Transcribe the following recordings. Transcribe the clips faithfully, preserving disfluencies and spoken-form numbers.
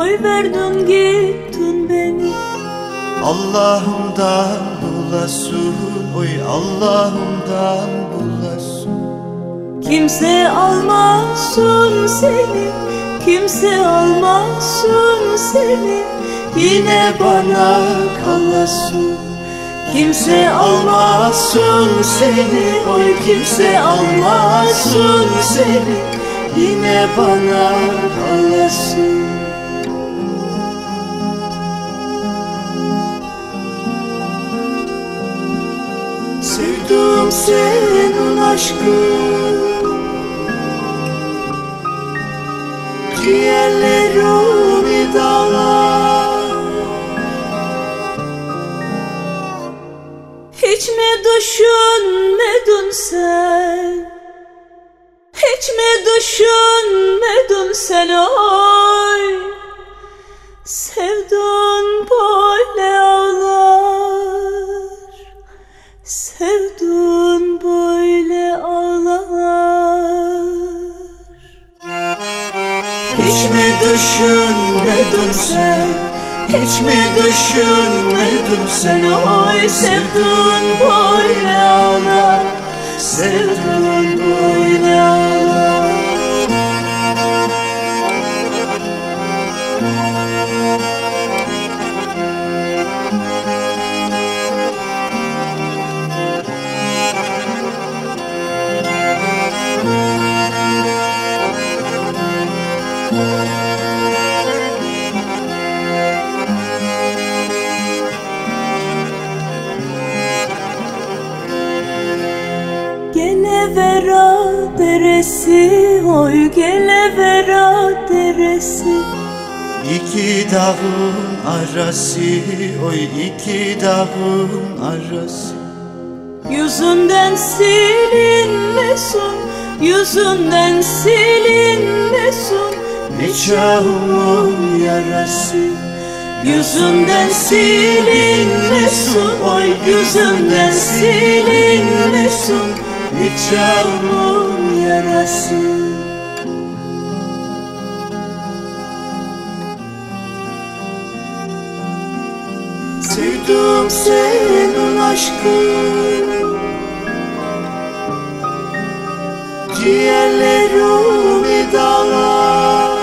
koy verdin gittin beni. Allah'ımdan bulasın, oy Allah'ımdan bulasın. Kimse almasın seni, kimse almasın seni, Yine bana kalasın. Kimse almasın seni, oy kimse almasın seni, Yine bana kalasın. Sevdim senin aşkın, ciğerlerimi dağlar. Hiç mi düşünmedin sen, hiç mi düşünmedin sen oy? Sevdun böyle ağlar, sevdun böyle ağlar. Hiç mi düşünmedin sen, hiç mi düşünmedin sen oy? Sevdun böyle ağlar, sevdun böyle ağlar. Gelevera deresi, oy Gelevera deresi. İki dağın arası, oy iki dağın arası. Yüzünden silinmesin, yüzünden silinmesin, Nikahımın yarası. yüzünden silinmesin, oy yüzünden silinmesin, nikahımın yarası. Sevdim senin aşkın, ciğerlerimi dağlar.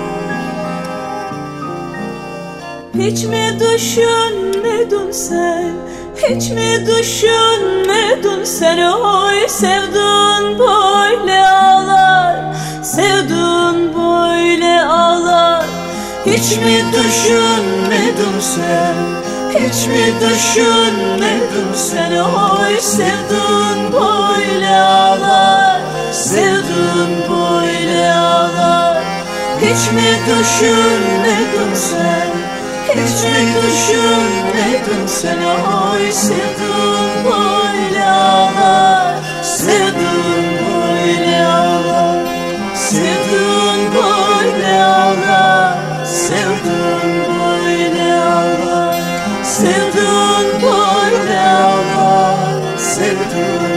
Hiç mi düşünmedin sen, hiç mi düşünmedin sen oy? Sevdun böyle ağlar, sevdun böyle ağlar. Hiç mi düşünmedin sen, hiç mi düşünmedin sen oy? Sevdun böyle ağlar, sevdun böyle ağlar. Hiç mi düşünmedin sen, hiç mi düşünmedin sen oy? Sevdun böyle ağlar, sevdun böyle ağlar. Sevdun böyle ağlar, sevdun böyle ağlar. Sevdun böyle ağlar, sevdun